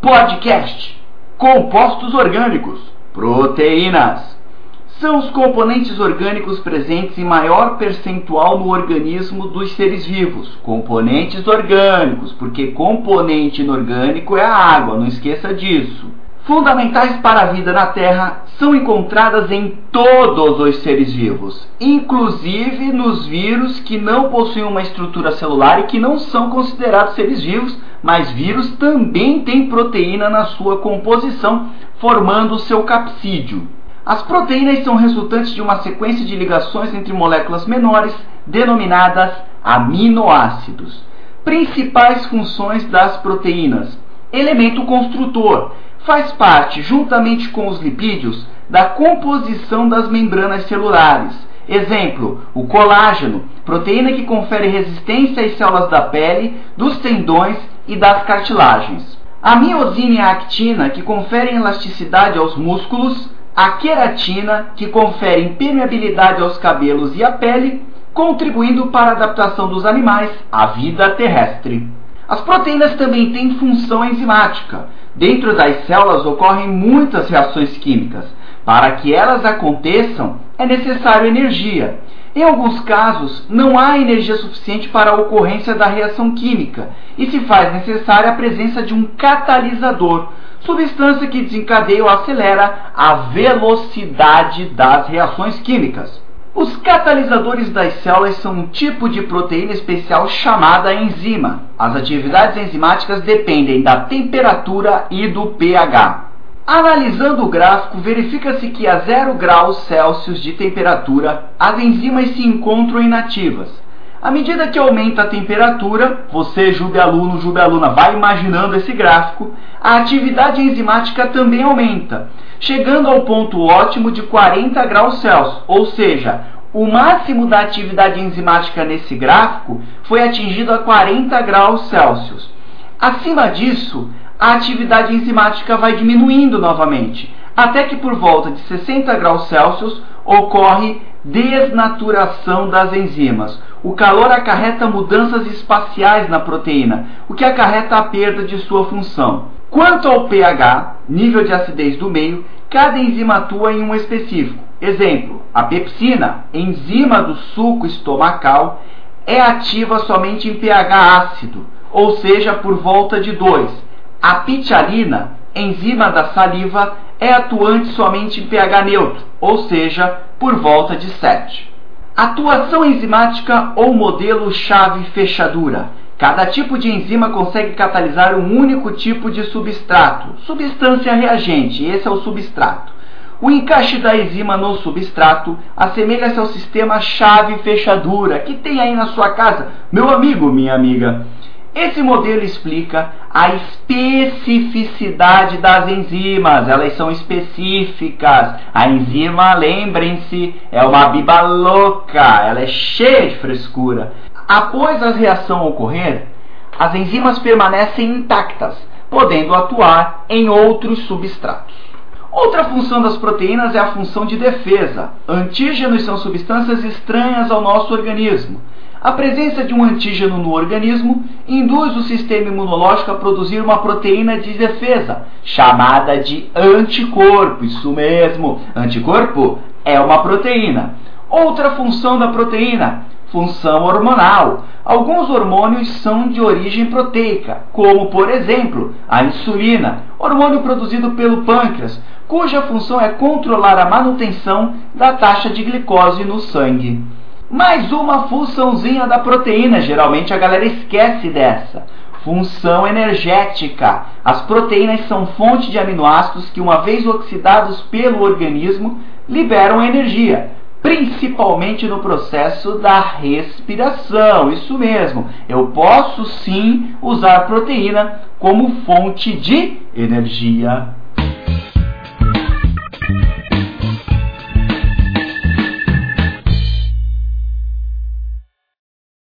podcast. Compostos orgânicos, proteínas. São os componentes orgânicos presentes em maior percentual no organismo dos seres vivos. Componentes orgânicos, porque componente inorgânico é a água, não esqueça disso. Fundamentais para a vida na Terra, são encontradas em todos os seres vivos, inclusive nos vírus que não possuem uma estrutura celular e que não são considerados seres vivos, mas vírus também têm proteína na sua composição, formando o seu capsídeo. As proteínas são resultantes de uma sequência de ligações entre moléculas menores, denominadas aminoácidos. Principais funções das proteínas: elemento construtor. Faz parte, juntamente com os lipídios, da composição das membranas celulares. Exemplo, o colágeno, proteína que confere resistência às células da pele, dos tendões e das cartilagens. A miosina e a actina, que conferem elasticidade aos músculos. A queratina, que confere impermeabilidade aos cabelos e à pele, contribuindo para a adaptação dos animais à vida terrestre. As proteínas também têm função enzimática. Dentro das células ocorrem muitas reações químicas. Para que elas aconteçam, é necessário energia. Em alguns casos, não há energia suficiente para a ocorrência da reação química e se faz necessária a presença de um catalisador, substância que desencadeia ou acelera a velocidade das reações químicas. Os catalisadores das células são um tipo de proteína especial chamada enzima. As atividades enzimáticas dependem da temperatura e do pH. Analisando o gráfico, verifica-se que a 0 graus Celsius de temperatura, as enzimas se encontram inativas. À medida que aumenta a temperatura, você, jube-aluno, jube-aluna, vai imaginando esse gráfico, a atividade enzimática também aumenta, chegando ao ponto ótimo de 40 graus Celsius, ou seja, o máximo da atividade enzimática nesse gráfico foi atingido a 40 graus Celsius. Acima disso, a atividade enzimática vai diminuindo novamente, até que por volta de 60 graus Celsius ocorre desnaturação das enzimas. O calor acarreta mudanças espaciais na proteína, o que acarreta a perda de sua função. Quanto ao pH, nível de acidez do meio, cada enzima atua em um específico. Exemplo, a pepsina, enzima do suco estomacal, é ativa somente em pH ácido, ou seja, por volta de 2. A ptialina, enzima da saliva, é atuante somente em pH neutro, ou seja, por volta de 7. Atuação enzimática ou modelo chave-fechadura. Cada tipo de enzima consegue catalisar um único tipo de substrato, substância reagente, esse é o substrato. O encaixe da enzima no substrato assemelha-se ao sistema chave-fechadura que tem aí na sua casa, meu amigo, minha amiga. Esse modelo explica a especificidade das enzimas, elas são específicas. A enzima, lembrem-se, é uma biba louca, ela é cheia de frescura. Após a reação ocorrer, as enzimas permanecem intactas, podendo atuar em outros substratos. Outra função das proteínas é a função de defesa. Antígenos são substâncias estranhas ao nosso organismo. A presença de um antígeno no organismo induz o sistema imunológico a produzir uma proteína de defesa, chamada de anticorpo. Isso mesmo, anticorpo é uma proteína. Outra função da proteína, função hormonal. Alguns hormônios são de origem proteica, como, por exemplo, a insulina, hormônio produzido pelo pâncreas, cuja função é controlar a manutenção da taxa de glicose no sangue. Mais uma funçãozinha da proteína, geralmente a galera esquece dessa. Função energética. As proteínas são fonte de aminoácidos que, uma vez oxidados pelo organismo, liberam energia, principalmente no processo da respiração. Isso mesmo, eu posso sim usar proteína como fonte de energia.